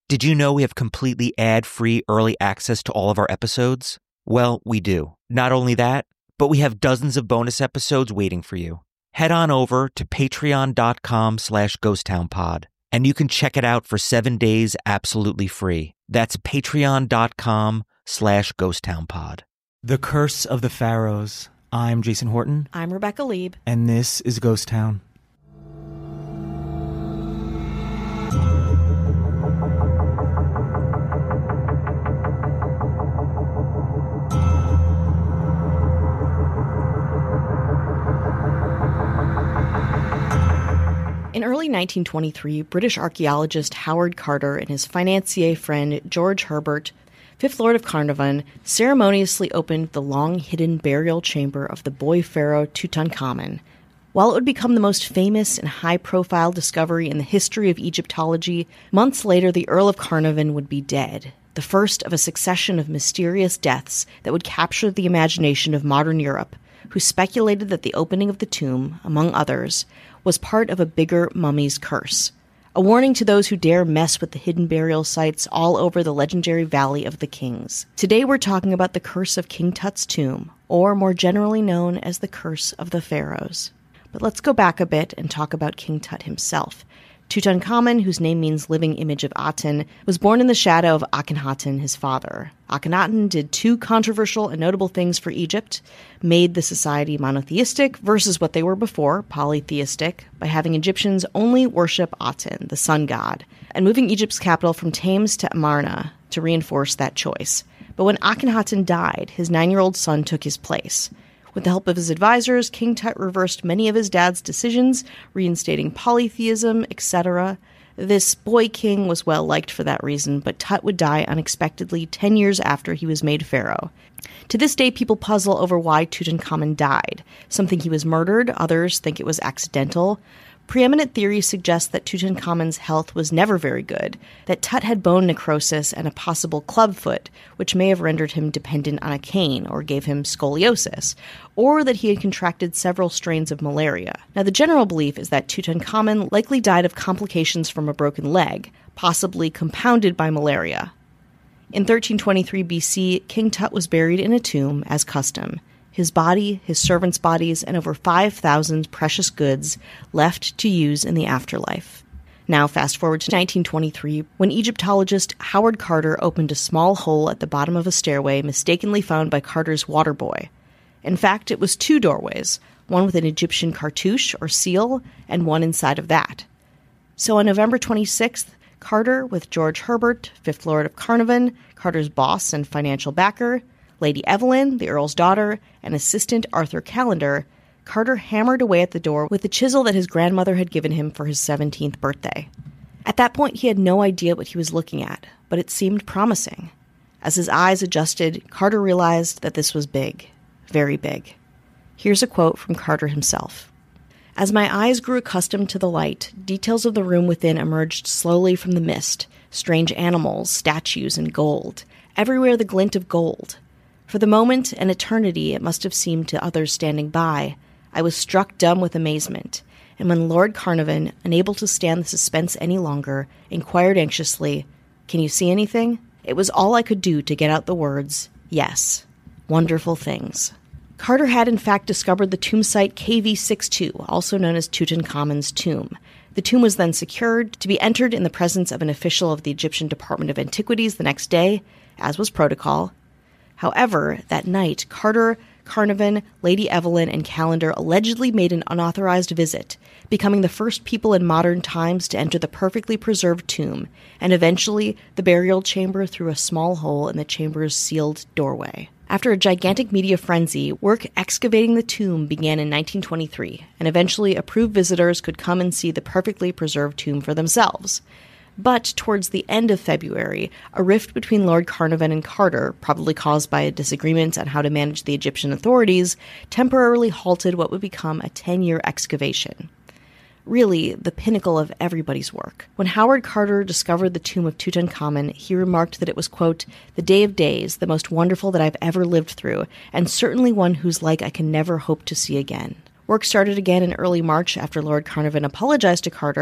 Did you know we have completely ad-free early access to all of our episodes? Well, we do. Not only that, but we have dozens of bonus episodes waiting for you. Head on over to patreon.com/ghosttownpod, and you can check it out for 7 days absolutely free. That's patreon.com/ghosttownpod. The Curse of the Pharaohs. I'm Jason Horton. I'm Rebecca Lieb. And this is Ghost Town. In early 1923, British archaeologist Howard Carter and his financier friend George Herbert, Fifth Lord of Carnarvon, ceremoniously opened the long-hidden burial chamber of the boy pharaoh Tutankhamun. While it would become the most famous and high-profile discovery in the history of Egyptology, months later the Earl of Carnarvon would be dead, the first of a succession of mysterious deaths that would capture the imagination of modern Europe, who speculated that the opening of the tomb, among others, was part of a bigger mummy's curse. A warning to those who dare mess with the hidden burial sites all over the legendary Valley of the Kings. Today we're talking about the curse of King Tut's tomb, or more generally known as the Curse of the Pharaohs. But let's go back a bit and talk about King Tut himself. Tutankhamun, whose name means living image of Aten, was born in the shadow of Akhenaten, his father. Akhenaten did two controversial and notable things for Egypt: made the society monotheistic versus what they were before, polytheistic, by having Egyptians only worship Aten, the sun god, and moving Egypt's capital from Thames to Amarna to reinforce that choice. But when Akhenaten died, his 9-year-old son took his place. With the help of his advisors, King Tut reversed many of his dad's decisions, reinstating polytheism, etc. This boy king was well liked for that reason, but Tut would die unexpectedly 10 years after he was made pharaoh. To this day, people puzzle over why Tutankhamun died. Some think he was murdered, others think it was accidental. Preeminent theories suggest that Tutankhamun's health was never very good, that Tut had bone necrosis and a possible clubfoot, which may have rendered him dependent on a cane or gave him scoliosis, or that he had contracted several strains of malaria. Now, the general belief is that Tutankhamun likely died of complications from a broken leg, possibly compounded by malaria. In 1323 BC, King Tut was buried in a tomb as custom. His body, his servants' bodies, and over 5,000 precious goods left to use in the afterlife. Now fast forward to 1923, when Egyptologist Howard Carter opened a small hole at the bottom of a stairway mistakenly found by Carter's water boy. In fact, it was 2 doorways, one with an Egyptian cartouche or seal, and one inside of that. So on November 26th, Carter, with George Herbert, Fifth Lord of Carnarvon, Carter's boss and financial backer, Lady Evelyn, the Earl's daughter, and assistant Arthur Callender, Carter hammered away at the door with the chisel that his grandmother had given him for his 17th birthday. At that point, he had no idea what he was looking at, but it seemed promising. As his eyes adjusted, Carter realized that this was big, very big. Here's a quote from Carter himself. As my eyes grew accustomed to the light, details of the room within emerged slowly from the mist, strange animals, statues, and gold. Everywhere the glint of gold. For the moment, an eternity it must have seemed to others standing by, I was struck dumb with amazement, and when Lord Carnarvon, unable to stand the suspense any longer, inquired anxiously, "Can you see anything?" It was all I could do to get out the words, "Yes. Wonderful things." Carter had in fact discovered the tomb site KV62, also known as Tutankhamun's tomb. The tomb was then secured to be entered in the presence of an official of the Egyptian Department of Antiquities the next day, as was protocol. However, that night, Carter, Carnarvon, Lady Evelyn, and Callender allegedly made an unauthorized visit, becoming the first people in modern times to enter the perfectly preserved tomb, and eventually the burial chamber through a small hole in the chamber's sealed doorway. After a gigantic media frenzy, work excavating the tomb began in 1923, and eventually approved visitors could come and see the perfectly preserved tomb for themselves. But towards the end of February, a rift between Lord Carnarvon and Carter, probably caused by a disagreement on how to manage the Egyptian authorities, temporarily halted what would become a 10-year excavation. Really, the pinnacle of everybody's work. When Howard Carter discovered the tomb of Tutankhamun, he remarked that it was, quote, "the day of days, the most wonderful that I've ever lived through, and certainly one whose like I can never hope to see again." Work started again in early March after Lord Carnarvon apologized to Carter.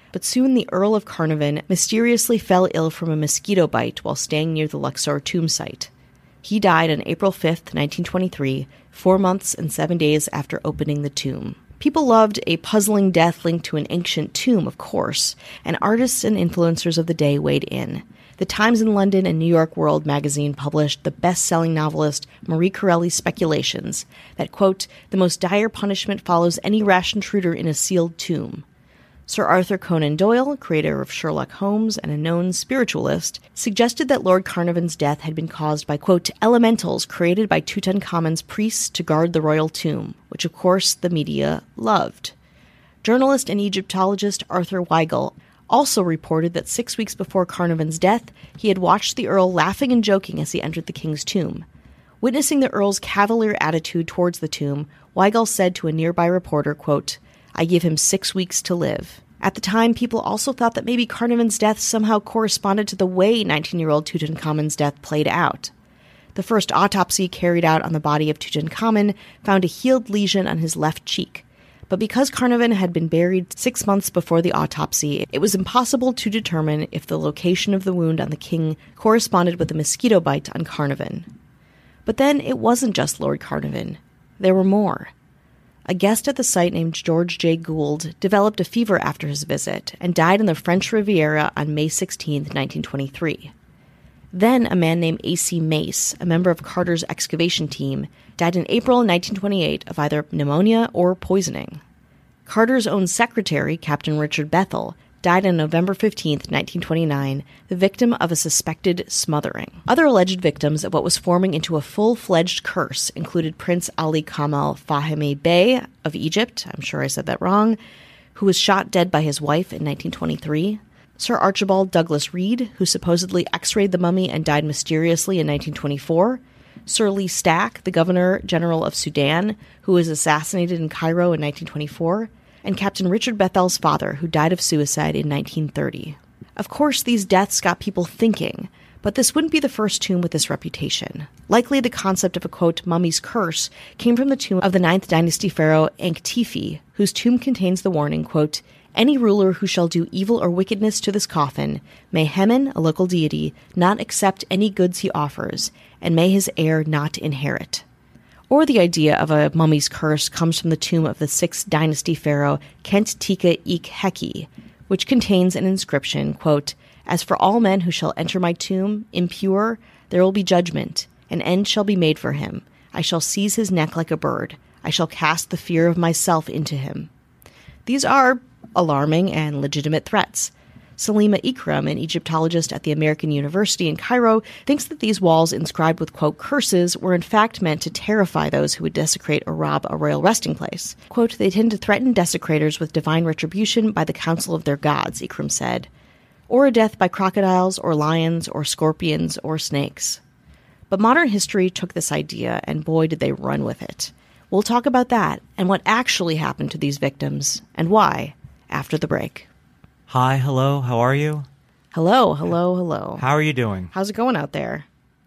But soon the Earl of Carnarvon mysteriously fell ill from a mosquito bite while staying near the Luxor tomb site. He died on April 5th, 1923, 4 months and 7 days after opening the tomb. People loved a puzzling death linked to an ancient tomb, of course, and artists and influencers of the day weighed in. The Times in London and New York World magazine published the best-selling novelist Marie Corelli's speculations that, quote, the most dire punishment follows any rash intruder in a sealed tomb. Sir Arthur Conan Doyle, creator of Sherlock Holmes and a known spiritualist, suggested that Lord Carnarvon's death had been caused by, quote, elementals created by Tutankhamun's priests to guard the royal tomb, which of course the media loved. Journalist and Egyptologist Arthur Weigel also reported that 6 weeks before Carnarvon's death, he had watched the Earl laughing and joking as he entered the king's tomb. Witnessing the Earl's cavalier attitude towards the tomb, Weigel said to a nearby reporter, quote, I give him 6 weeks to live. At the time, people also thought that maybe Carnarvon's death somehow corresponded to the way 19-year-old Tutankhamun's death played out. The first autopsy carried out on the body of Tutankhamun found a healed lesion on his left cheek. But because Carnarvon had been buried 6 months before the autopsy, it was impossible to determine if the location of the wound on the king corresponded with the mosquito bite on Carnarvon. But then it wasn't just Lord Carnarvon. There were more. A guest at the site named George J. Gould developed a fever after his visit and died in the French Riviera on May 16, 1923. Then a man named A.C. Mace, a member of Carter's excavation team, died in April 1928 of either pneumonia or poisoning. Carter's own secretary, Captain Richard Bethel, died on November 15, 1929, the victim of a suspected smothering. Other alleged victims of what was forming into a full-fledged curse included Prince Ali Kamal Fahmy Bey of Egypt, I'm sure I said that wrong, who was shot dead by his wife in 1923, Sir Archibald Douglas Reed, who supposedly x-rayed the mummy and died mysteriously in 1924, Sir Lee Stack, the Governor-General of Sudan, who was assassinated in Cairo in 1924, and Captain Richard Bethel's father, who died of suicide in 1930. Of course, these deaths got people thinking, but this wouldn't be the first tomb with this reputation. Likely the concept of a, quote, mummy's curse came from the tomb of the 9th dynasty pharaoh Enktifi, whose tomb contains the warning, quote, any ruler who shall do evil or wickedness to this coffin, may Hemen, a local deity, not accept any goods he offers, and may his heir not inherit. Or the idea of a mummy's curse comes from the tomb of the 6th dynasty pharaoh Khent-Tika-Ik-Heki, which contains an inscription, quote, as for all men who shall enter my tomb, impure, there will be judgment, an end shall be made for him. I shall seize his neck like a bird. I shall cast the fear of myself into him. These are alarming and legitimate threats. Salima Ikram, an Egyptologist at the American University in Cairo, thinks that these walls inscribed with, quote, curses were in fact meant to terrify those who would desecrate or rob a royal resting place. Quote, they tend to threaten desecrators with divine retribution by the counsel of their gods, Ikram said, or a death by crocodiles or lions or scorpions or snakes. But modern history took this idea, and boy did they run with it. We'll talk about that and what actually happened to these victims, and why, after the break. Hi, hello, how are you? Hello. How are you doing? How's it going out there?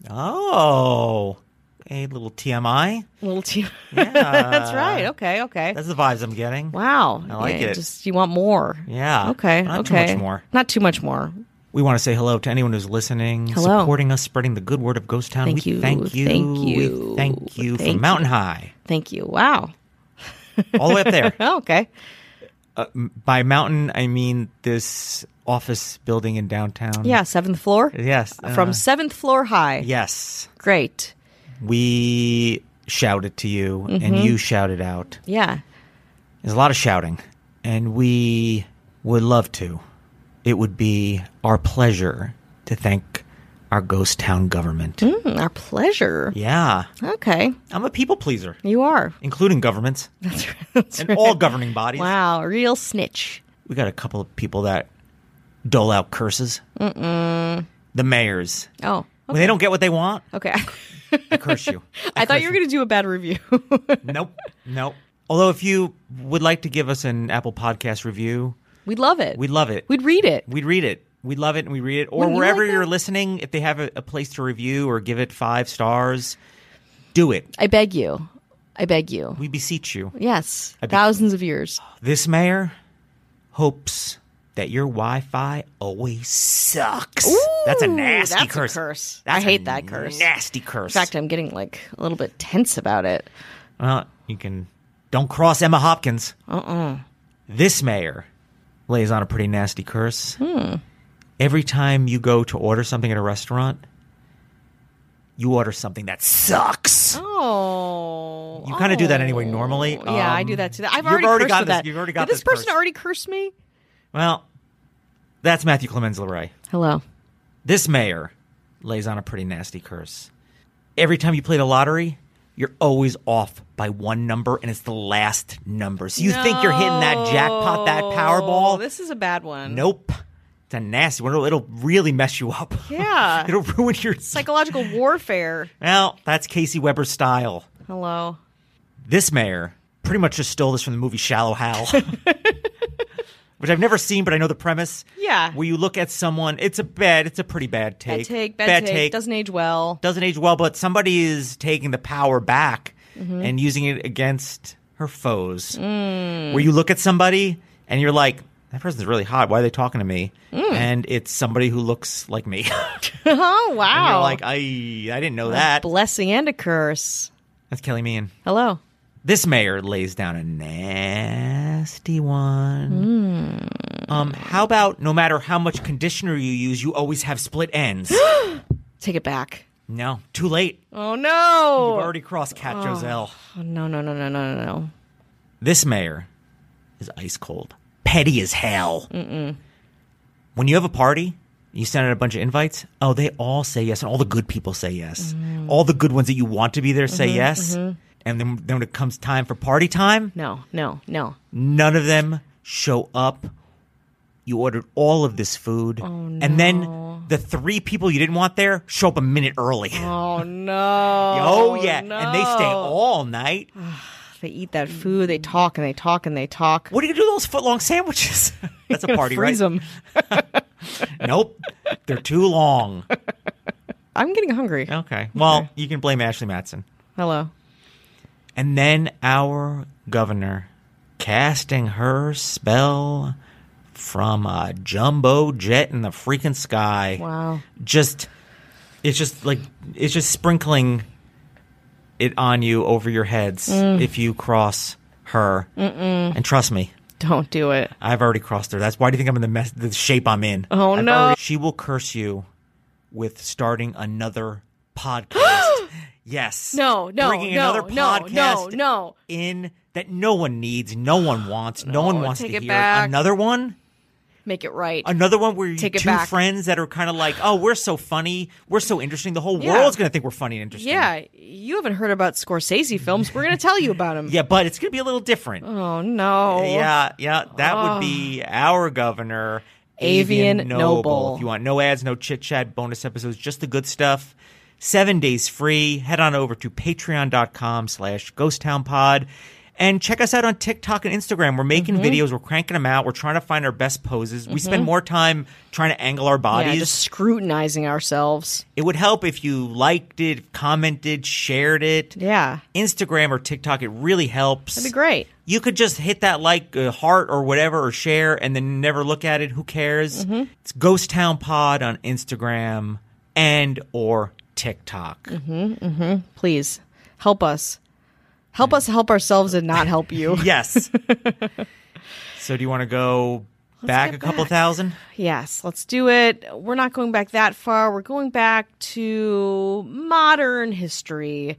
Oh, a little TMI. Yeah. Yeah. That's right. Okay. That's the vibes I'm getting. Wow. I like it. Just, you want more. Yeah. Okay. Not too much more. Not too much more. We want to say hello to anyone who's listening, Hello. supporting us, spreading the good word of Ghost Town. Thank you. Thank you. Thank Thank you you. from Mountain High. Thank you. Wow. All the way up there. Oh, okay. By mountain, I mean this office building in downtown. Yeah, 7th floor? Yes. From 7th floor high. Yes. Great. We shouted to you, and you shouted out. Yeah. There's a lot of shouting, and we would love to. It would be our pleasure to thank our Ghost Town government. Our pleasure. Yeah. Okay. I'm a people pleaser, You are. including governments That's and right. all governing bodies. Wow, real snitch. We got a couple of people that dole out curses. The mayors. Oh, When they don't get what they want, okay. I curse you. I thought you were going to do a bad review. Nope. Although if you would like to give us an Apple Podcast review, We'd love it. we'd love it. We'd read it. We'd read it. We'd love it and we read it. Or Wouldn't you wherever like you're that? listening, if they have a place to review or give it 5 stars, do it. I beg you. We beseech you. Yes. be- Thousands of years. This mayor hopes that your Wi-Fi always sucks. Ooh, that's a nasty that's curse. A curse. That's I hate that curse. Nasty curse. In fact, I'm getting like a little bit tense about it. Well, don't cross Emma Hopkins. Uh-uh. This mayor lays on a pretty nasty curse. Every time you go to order something at a restaurant, you order something that sucks. Oh. You kind of do that anyway normally. Yeah, I do that too. I've you've already got cursed this. that. You've already got Did this this person curse. already curse me? Well, that's Matthew Clemens LeRae. Hello. This mayor lays on a pretty nasty curse. Every time you play the lottery, you're always off by one number, and it's the last number. So you think you're hitting that jackpot, that Powerball. This is a bad one. Nope. It's a nasty one. It'll really mess you up. Yeah. It'll ruin your... Psychological warfare. Well, that's Casey Weber's style. Hello. This mayor pretty much just stole this from the movie Shallow Hal. Which I've never seen, but I know the premise. Yeah. Where you look at someone, it's a pretty bad take. Bad take. Doesn't age well. Doesn't age well, but somebody is taking the power back and using it against her foes. Where you look at somebody and you're like, that person's really hot. Why are they talking to me? And it's somebody who looks like me. Oh, wow. And you're like, I didn't know that. Blessing and a curse. That's Kelly Meehan. Hello. This mayor lays down a nasty one. How about no matter how much conditioner you use, you always have split ends? Take it back. No, too late. Oh, no. You've already crossed Cat Joselle. Oh, no. This mayor is ice cold. Petty as hell. When you have a party, you send out a bunch of invites. Oh, they all say yes, and all the good people say yes. All the good ones that you want to be there say yes. And then when it comes time for party time, No. none of them show up. You ordered all of this food. Oh, no. And then the 3 people you didn't want there show up a minute early. Oh, no. Oh, yeah. No. And they stay all night. They eat that food. They talk and they talk and they talk. What are you going to do with those foot-long sandwiches? That's a party, freeze right? them. Nope. They're too long. I'm getting hungry. Okay. Well, you can blame Ashley Matson. Hello. And then our governor casting her spell from a jumbo jet in the freaking sky. Wow. It's just sprinkling it on you over your heads if you cross her. And trust me, Don't do it. I've already crossed her. That's why do you think I'm in the shape I'm in? Oh, no. She will curse you with starting another podcast. Yes. No. Bringing another podcast in that no one needs, no one wants, no one wants to take it hear. back. Another one? Make it right. Another one where you Take it two back. friends that are kind of like, oh, we're so funny, we're so interesting. The whole Yeah. world's going to think we're funny and interesting. Yeah. You haven't heard about Scorsese films. We're going to tell you about them. Yeah, but it's going to be a little different. Oh, no. Yeah, that would be our governor, Avian Noble. If you want no ads, no chit-chat, bonus episodes, just the good stuff, 7 days free, head on over to patreon.com/ghosttownpod and check us out on TikTok and Instagram. We're making videos. We're cranking them out. We're trying to find our best poses. We spend more time trying to angle our bodies. Yeah, just scrutinizing ourselves. It would help if you liked it, commented, shared it. Yeah. Instagram or TikTok, it really helps. That'd be great. You could just hit that heart or whatever or share and then never look at it. Who cares? It's Ghost Town Pod on Instagram and or TikTok. Please help us. Help us help ourselves and not help you. Yes. So do you want to go back a couple thousand? Yes, let's do it. We're not going back that far. We're going back to modern history,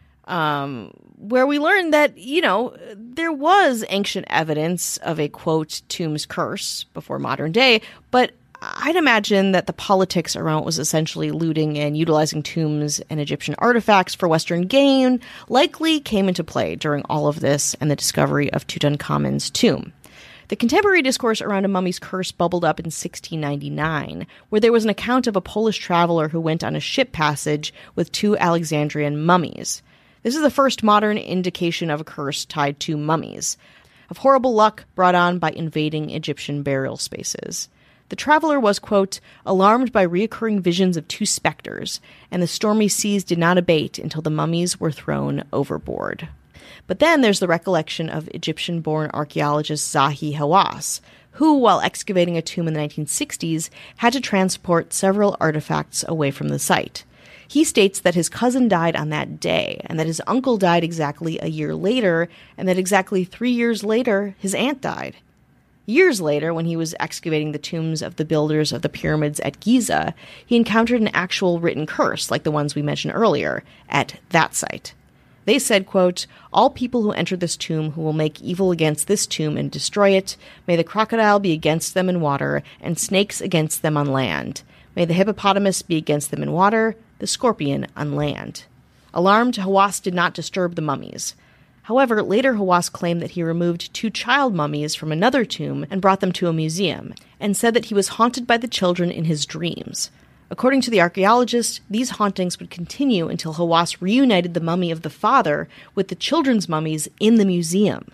where we learned that, there was ancient evidence of a, quote, tomb's curse before modern day, but I'd imagine that the politics around what was essentially looting and utilizing tombs and Egyptian artifacts for Western gain likely came into play during all of this and the discovery of Tutankhamun's tomb. The contemporary discourse around a mummy's curse bubbled up in 1699, where there was an account of a Polish traveler who went on a ship passage with 2 Alexandrian mummies. This is the first modern indication of a curse tied to mummies, of horrible luck brought on by invading Egyptian burial spaces. The traveler was, quote, alarmed by reoccurring visions of 2 specters, and the stormy seas did not abate until the mummies were thrown overboard. But then there's the recollection of Egyptian-born archaeologist Zahi Hawass, who, while excavating a tomb in the 1960s, had to transport several artifacts away from the site. He states that his cousin died on that day, and that his uncle died exactly a year later, and that exactly 3 years later, his aunt died. Years later, when he was excavating the tombs of the builders of the pyramids at Giza, he encountered an actual written curse, like the ones we mentioned earlier, at that site. They said, quote, "All people who enter this tomb who will make evil against this tomb and destroy it, may the crocodile be against them in water, and snakes against them on land. May the hippopotamus be against them in water, the scorpion on land." Alarmed, Hawass did not disturb the mummies. However, later Hawass claimed that he removed 2 child mummies from another tomb and brought them to a museum, and said that he was haunted by the children in his dreams. According to the archaeologist, these hauntings would continue until Hawass reunited the mummy of the father with the children's mummies in the museum.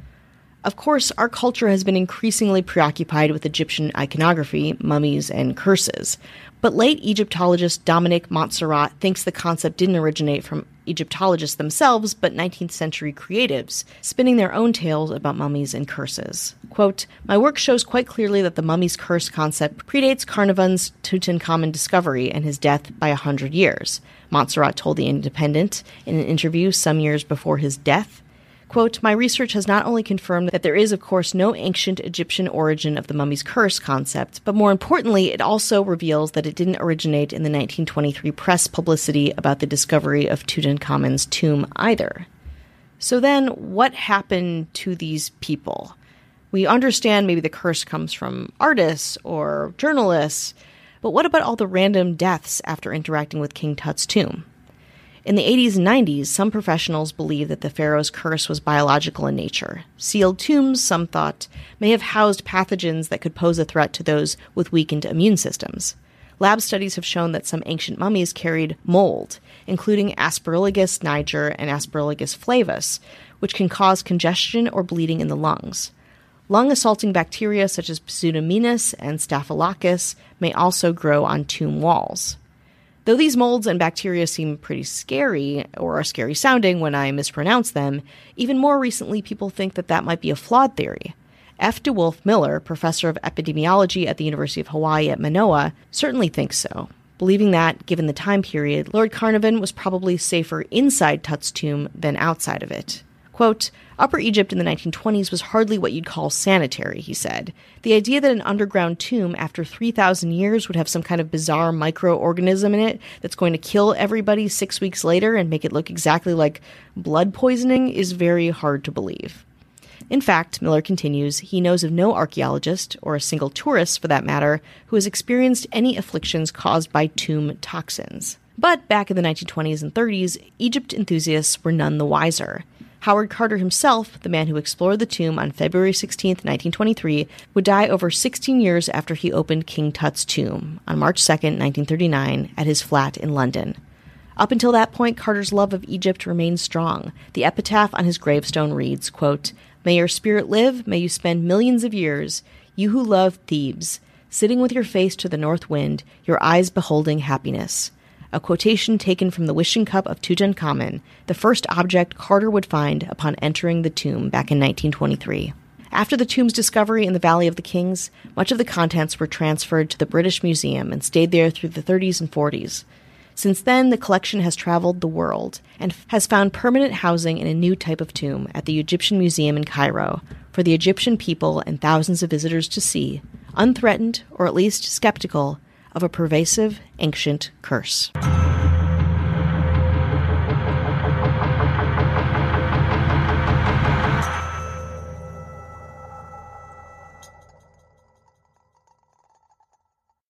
Of course, our culture has been increasingly preoccupied with Egyptian iconography, mummies, and curses. But late Egyptologist Dominique Montserrat thinks the concept didn't originate from Egyptologists themselves, but 19th century creatives, spinning their own tales about mummies and curses. Quote, "My work shows quite clearly that the mummy's curse concept predates Carnarvon's Tutankhamun discovery and his death by 100 years, Montserrat told The Independent in an interview some years before his death. Quote, "My research has not only confirmed that there is, of course, no ancient Egyptian origin of the mummy's curse concept, but more importantly, it also reveals that it didn't originate in the 1923 press publicity about the discovery of Tutankhamun's tomb either." So then, what happened to these people? We understand maybe the curse comes from artists or journalists, but what about all the random deaths after interacting with King Tut's tomb? In the 80s and 90s, some professionals believed that the pharaoh's curse was biological in nature. Sealed tombs, some thought, may have housed pathogens that could pose a threat to those with weakened immune systems. Lab studies have shown that some ancient mummies carried mold, including Aspergillus niger and Aspergillus flavus, which can cause congestion or bleeding in the lungs. Lung-assaulting bacteria such as Pseudomonas and Staphylococcus may also grow on tomb walls. Though these molds and bacteria seem pretty scary, or are scary sounding when I mispronounce them, even more recently people think that that might be a flawed theory. F. DeWolf Miller, professor of epidemiology at the University of Hawaii at Manoa, certainly thinks so, believing that, given the time period, Lord Carnarvon was probably safer inside Tut's tomb than outside of it. Quote, "Upper Egypt in the 1920s was hardly what you'd call sanitary," he said. "The idea that an underground tomb after 3,000 years would have some kind of bizarre microorganism in it that's going to kill everybody 6 weeks later and make it look exactly like blood poisoning is very hard to believe." In fact, Miller continues, he knows of no archaeologist, or a single tourist for that matter, who has experienced any afflictions caused by tomb toxins. But back in the 1920s and 30s, Egypt enthusiasts were none the wiser. Howard Carter himself, the man who explored the tomb on February 16, 1923, would die over 16 years after he opened King Tut's tomb on March 2, 1939, at his flat in London. Up until that point, Carter's love of Egypt remained strong. The epitaph on his gravestone reads, quote, "May your spirit live, may you spend millions of years, you who love Thebes, sitting with your face to the north wind, your eyes beholding happiness." A quotation taken from the wishing cup of Tutankhamun, the first object Carter would find upon entering the tomb back in 1923. After the tomb's discovery in the Valley of the Kings, much of the contents were transferred to the British Museum and stayed there through the 30s and 40s. Since then, the collection has traveled the world and has found permanent housing in a new type of tomb at the Egyptian Museum in Cairo for the Egyptian people and thousands of visitors to see, unthreatened or at least skeptical of a pervasive ancient curse.